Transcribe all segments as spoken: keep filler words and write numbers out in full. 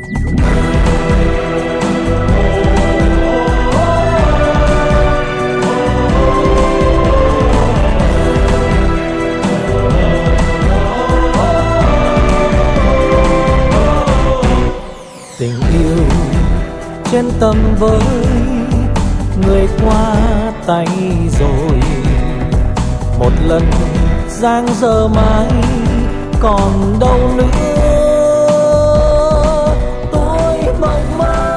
Tình yêu trên tâm với người qua tay rồi, một lần dang dở mãi còn đâu nữa. Tôi mộng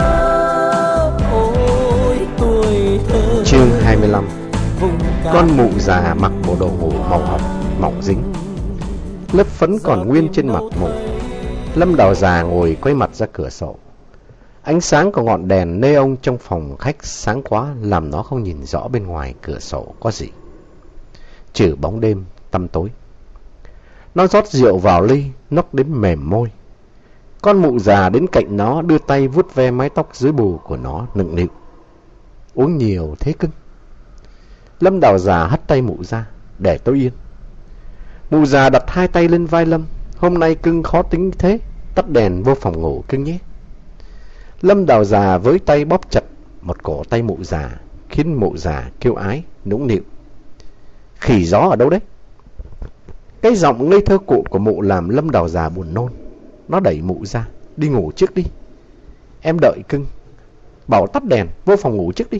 mơ ôi tuổi thơ. Chương hai mươi lăm. Con mụ già mặc bộ đồ ngủ màu hồng mỏng dính, lớp phấn còn nguyên trên mặt mụ. Lâm Đào già ngồi quay mặt ra cửa sổ. Ánh sáng của ngọn đèn neon trong phòng khách sáng quá, làm nó không nhìn rõ bên ngoài cửa sổ có gì, trừ bóng đêm tăm tối. Nó rót rượu vào ly, nốc đến mềm môi. Con mụ già đến cạnh nó, đưa tay vuốt ve mái tóc dưới bù của nó, nựng nịu. Uống nhiều thế cưng. Lâm Đào già hất tay mụ ra, để tôi yên. Mụ già đặt hai tay lên vai Lâm. Hôm nay cưng khó tính thế, tắt đèn vô phòng ngủ cưng nhé. Lâm Đào già với tay bóp chặt một cổ tay mụ già, khiến mụ già kêu ái, nũng nịu. Khỉ gió ở đâu đấy? Cái giọng ngây thơ cụ của mụ làm Lâm Đào già buồn nôn. Nó đẩy mụ ra, đi ngủ trước đi. Em đợi cưng. Bảo tắt đèn, vô phòng ngủ trước đi.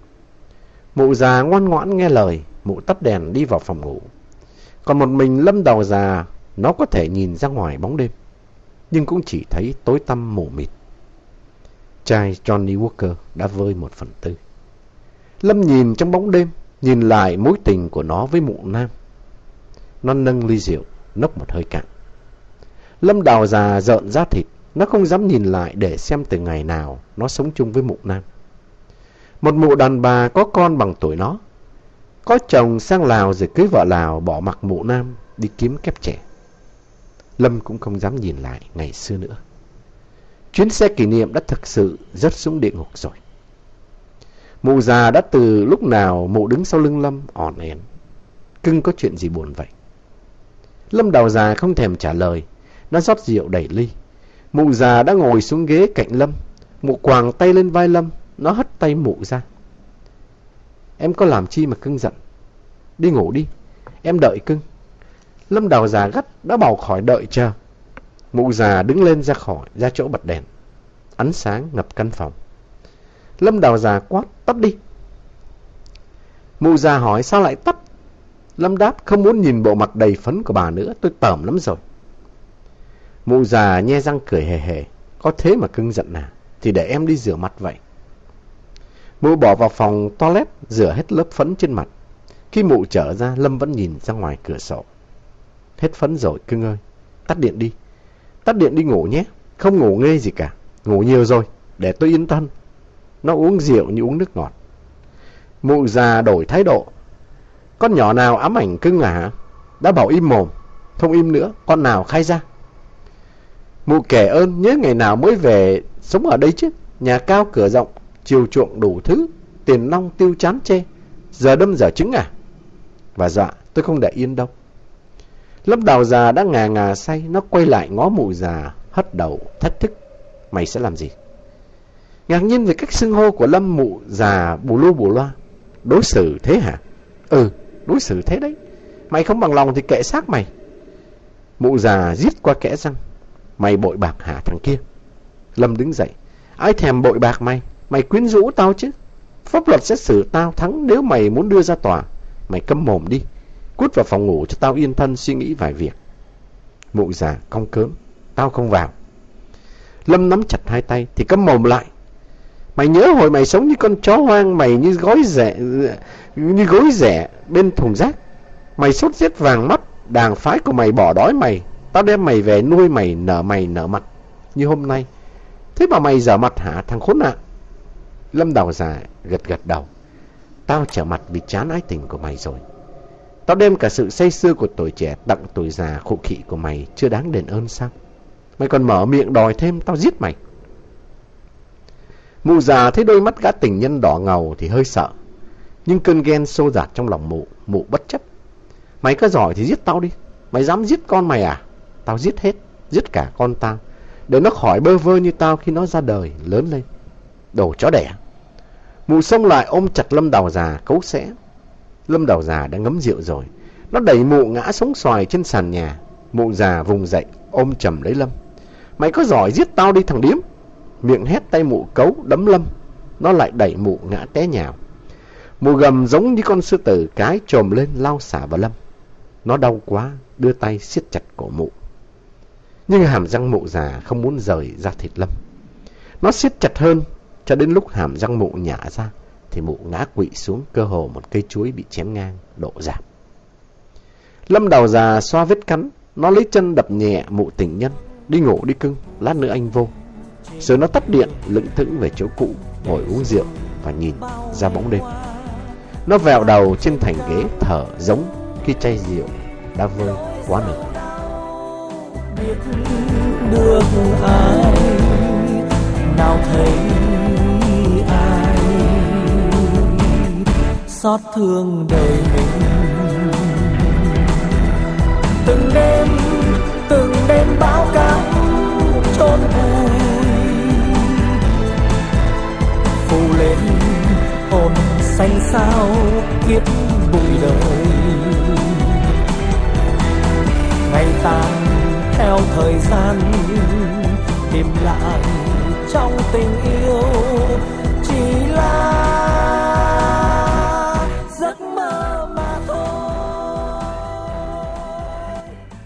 Mụ già ngoan ngoãn nghe lời, mụ tắt đèn đi vào phòng ngủ. Còn một mình Lâm Đào già, nó có thể nhìn ra ngoài bóng đêm, nhưng cũng chỉ thấy tối tăm mù mịt. Chai Johnny Walker đã vơi một phần tư. Lâm nhìn trong bóng đêm, nhìn lại mối tình của nó với mụ nam. Nó nâng ly rượu, nốc một hơi cạn. Lâm Đào già rợn da thịt, nó không dám nhìn lại để xem từ ngày nào nó sống chung với mụ nam. Một mụ đàn bà có con bằng tuổi nó, có chồng sang Lào rồi cưới vợ Lào, bỏ mặc mụ nam đi kiếm kép trẻ. Lâm cũng không dám nhìn lại ngày xưa nữa. Chuyến xe kỷ niệm đã thực sự rớt xuống địa ngục rồi. Mụ già đã từ lúc nào mụ đứng sau lưng Lâm ỏn ẻn. Cưng có chuyện gì buồn vậy? Lâm Đào già không thèm trả lời. Nó rót rượu đẩy ly. Mụ già đã ngồi xuống ghế cạnh Lâm. Mụ quàng tay lên vai Lâm. Nó hất tay mụ ra. Em có làm chi mà cưng giận? Đi ngủ đi, em đợi cưng. Lâm Đào già gắt, đã bảo khỏi đợi chờ. Mụ già đứng lên ra khỏi, ra chỗ bật đèn. Ánh sáng ngập căn phòng. Lâm Đào già quát, tắt đi. Mụ già hỏi sao lại tắt. Lâm đáp, không muốn nhìn bộ mặt đầy phấn của bà nữa, tôi tởm lắm rồi. Mụ già nhe răng cười hề hề. Có thế mà cưng giận à? Thì để em đi rửa mặt vậy. Mụ bỏ vào phòng toilet, rửa hết lớp phấn trên mặt. Khi mụ trở ra, Lâm vẫn nhìn ra ngoài cửa sổ. Hết phấn rồi cưng ơi, tắt điện đi. Tắt điện đi ngủ nhé. Không ngủ nghê gì cả. Ngủ nhiều rồi, để tôi yên thân. Nó uống rượu như uống nước ngọt. Mụ già đổi thái độ. Con nhỏ nào ám ảnh cưng à? Đã bảo im mồm. Không im nữa, con nào khai ra. Mụ kể ơn, nhớ ngày nào mới về sống ở đây chứ. Nhà cao cửa rộng, chiều chuộng đủ thứ, tiền nong tiêu chán chê. Giờ đâm giờ trứng à? Và dạ, tôi không để yên đâu. Lâm Đào già đã ngà ngà say. Nó quay lại ngó mụ già, hất đầu thách thức. Mày sẽ làm gì? Ngạc nhiên về cách xưng hô của Lâm, mụ già bù lu bù loa. Đối xử thế hả? Ừ, đối xử thế đấy. Mày không bằng lòng thì kệ xác mày. Mụ già giết qua kẽ răng. Mày bội bạc hả thằng kia? Lâm đứng dậy. Ai thèm bội bạc mày? Mày quyến rũ tao chứ. Pháp luật sẽ xử tao thắng nếu mày muốn đưa ra tòa. Mày câm mồm đi. Cút vào phòng ngủ cho tao yên thân suy nghĩ vài việc. Mụ già cong cớm. Tao không vào. Lâm nắm chặt hai tay. Thì câm mồm lại. Mày nhớ hồi mày sống như con chó hoang, mày như gói rẻ, như gối rẻ bên thùng rác. Mày sốt rét vàng mắt, đàng phái của mày bỏ đói mày. Tao đem mày về nuôi mày nở mày nở mặt như hôm nay. Thế mà mày dở mặt hả thằng khốn nạn? Lâm Đào già gật gật đầu. Tao trở mặt vì chán ái tình của mày rồi. Tao đem cả sự say sưa của tuổi trẻ tặng tuổi già khụ khị của mày chưa đáng đền ơn sao? Mày còn mở miệng đòi thêm, tao giết mày. Mụ già thấy đôi mắt gã tình nhân đỏ ngầu thì hơi sợ. Nhưng cơn ghen xô dạt trong lòng mụ, mụ bất chấp. Mày có giỏi thì giết tao đi. Mày dám giết con mày à? Tao giết hết, giết cả con tao. để nó khỏi bơ vơ như tao khi nó ra đời, lớn lên. Đồ chó đẻ. Mụ xông lại ôm chặt Lâm Đào già cấu xẽ. Lâm Đào già đã ngấm rượu rồi. Nó đẩy mụ ngã sống xoài trên sàn nhà. Mụ già vùng dậy ôm chầm lấy Lâm. Mày có giỏi giết tao đi thằng điếm. Miệng hét, tay mụ cấu đấm Lâm. Nó lại đẩy mụ ngã té nhào. Mụ gầm giống như con sư tử cái trồm lên lao xả vào Lâm. Nó đau quá, đưa tay siết chặt cổ mụ. Nhưng hàm răng mụ già không muốn rời ra thịt Lâm. Nó siết chặt hơn, cho đến lúc hàm răng mụ nhả ra thì mụ ngã quỵ xuống, cơ hồ một cây chuối bị chém ngang đổ rạp. Lâm Đào già xoa vết cắn. Nó lấy chân đập nhẹ mụ tình nhân. Đi ngủ đi cưng, lát nữa anh vô. Rồi nó tắt điện, lững thững về chỗ cũ, ngồi uống rượu và nhìn ra bóng đêm. Nó vẹo đầu trên thành ghế, thở giống khi chai rượu đã vơi quá nửa. Biết được ai nào thấy ai xót thương đời mình. Từng đêm từng đêm bão cát chôn vùi phủ lên hồn xanh xao kiếp bụi đời. Ngày tàn theo thời gian, im lặng trong tình yêu chỉ là